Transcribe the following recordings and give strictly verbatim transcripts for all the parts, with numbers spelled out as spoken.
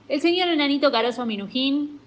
El señor enanito Caroso Minujín.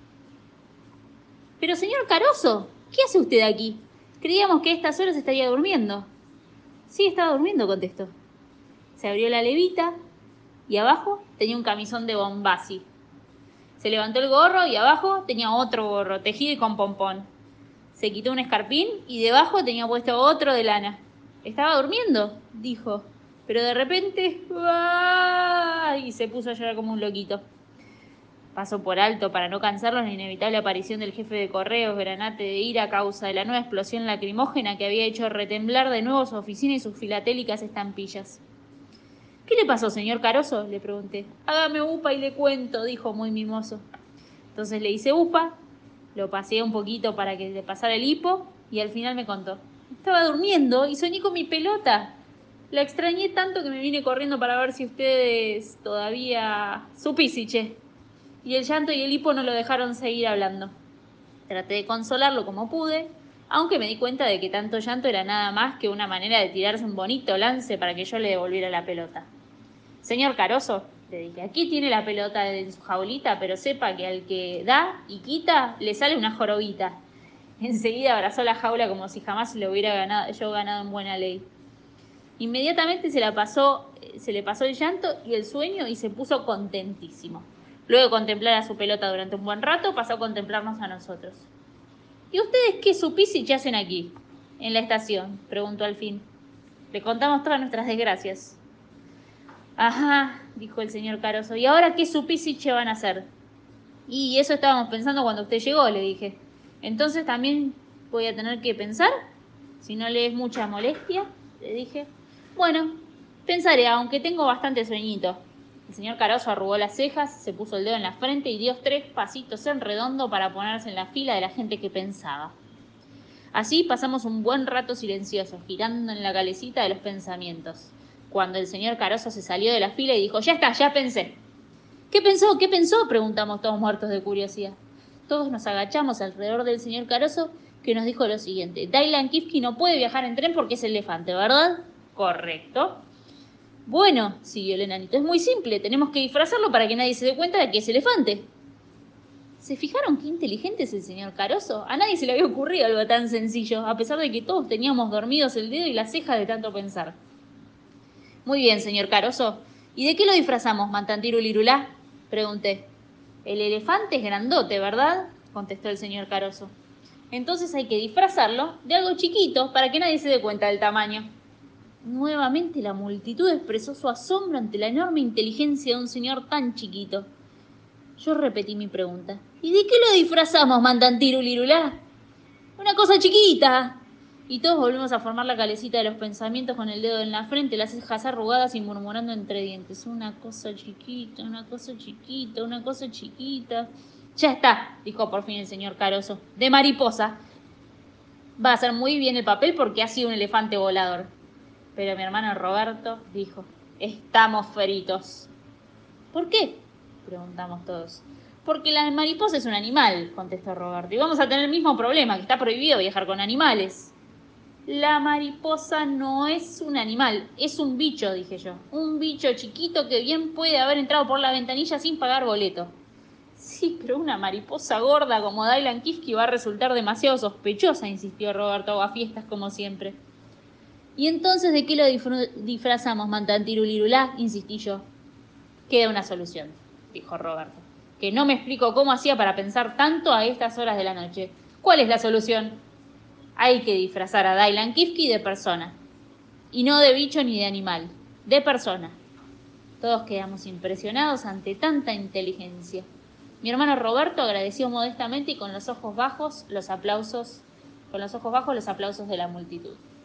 Pero señor Caroso, ¿qué hace usted aquí? Creíamos que a estas horas estaría durmiendo. Sí, estaba durmiendo, contestó. Se abrió la levita y abajo tenía un camisón de bombasi. Se levantó el gorro y abajo tenía otro gorro, tejido y con pompón. Se quitó un escarpín y debajo tenía puesto otro de lana. Estaba durmiendo, dijo, pero de repente ¡ah! Y se puso a llorar como un loquito. Pasó por alto, para no cansarlos, la inevitable aparición del jefe de correos, granate de ira a causa de la nueva explosión lacrimógena que había hecho retemblar de nuevo su oficina y sus filatélicas estampillas. ¿Qué le pasó, señor Caroso?, le pregunté. Hágame upa y le cuento, dijo muy mimoso. Entonces le hice upa, lo paseé un poquito para que le pasara el hipo y al final me contó. Estaba durmiendo y soñé con mi pelota. La extrañé tanto que me vine corriendo para ver si ustedes todavía... Supísiche. Y el llanto y el hipo no lo dejaron seguir hablando. Traté de consolarlo como pude, aunque me di cuenta de que tanto llanto era nada más que una manera de tirarse un bonito lance para que yo le devolviera la pelota. Señor Caroso, le dije, aquí tiene la pelota en su jaulita, pero sepa que al que da y quita le sale una jorobita. Enseguida abrazó la jaula como si jamás le hubiera ganado, yo ganado en buena ley. Inmediatamente se, la pasó, se le pasó el llanto y el sueño y se puso contentísimo. Luego de contemplar a su pelota durante un buen rato, pasó a contemplarnos a nosotros. ¿Y ustedes qué supisi hacen aquí, en la estación?, preguntó al fin. Le contamos todas nuestras desgracias. Ajá, dijo el señor Caroso, ¿y ahora qué supisiche van a hacer? Y eso estábamos pensando cuando usted llegó, le dije. Entonces también voy a tener que pensar, si no le es mucha molestia, le dije. Bueno, pensaré, aunque tengo bastante sueñito. El señor Caroso arrugó las cejas, se puso el dedo en la frente y dio tres pasitos en redondo para ponerse en la fila de la gente que pensaba. Así pasamos un buen rato silenciosos, girando en la calecita de los pensamientos, cuando el señor Caroso se salió de la fila y dijo, ya está, ya pensé. ¿Qué pensó? ¿Qué pensó?, preguntamos todos muertos de curiosidad. Todos nos agachamos alrededor del señor Caroso, que nos dijo lo siguiente. Dylan Kifke no puede viajar en tren porque es elefante, ¿verdad? Correcto. Bueno, siguió el enanito, es muy simple, tenemos que disfrazarlo para que nadie se dé cuenta de que es elefante. ¿Se fijaron qué inteligente es el señor Caroso? A nadie se le había ocurrido algo tan sencillo, a pesar de que todos teníamos dormidos el dedo y la ceja de tanto pensar. Muy bien, señor Caroso. ¿Y de qué lo disfrazamos, Mantantirulirulá?, pregunté. El elefante es grandote, ¿verdad?, contestó el señor Caroso. Entonces hay que disfrazarlo de algo chiquito para que nadie se dé cuenta del tamaño. Nuevamente la multitud expresó su asombro ante la enorme inteligencia de un señor tan chiquito. Yo repetí mi pregunta. ¿Y de qué lo disfrazamos, Mantantirulirulá? Una cosa chiquita. Y todos volvimos a formar la calecita de los pensamientos con el dedo en la frente, las cejas arrugadas y murmurando entre dientes. Una cosa chiquita, una cosa chiquita, una cosa chiquita. Ya está, dijo por fin el señor Caroso. De mariposa. Va a hacer muy bien el papel porque ha sido un elefante volador. Pero mi hermano Roberto dijo, estamos fritos. ¿Por qué?, preguntamos todos. Porque la mariposa es un animal, contestó Roberto, y vamos a tener el mismo problema, que está prohibido viajar con animales. La mariposa no es un animal, es un bicho, dije yo. Un bicho chiquito que bien puede haber entrado por la ventanilla sin pagar boleto. Sí, pero una mariposa gorda como Dylan Kifke va a resultar demasiado sospechosa, insistió Roberto Aguafiestas como siempre. ¿Y entonces de qué lo disfrazamos, Mantantirulirulá?, insistí yo. Queda una solución, dijo Roberto, que no me explico cómo hacía para pensar tanto a estas horas de la noche. ¿Cuál es la solución? Hay que disfrazar a Dylan Kifke de persona. Y no de bicho ni de animal, de persona. Todos quedamos impresionados ante tanta inteligencia. Mi hermano Roberto agradeció modestamente y con los ojos bajos los aplausos, con los ojos bajos los aplausos de la multitud.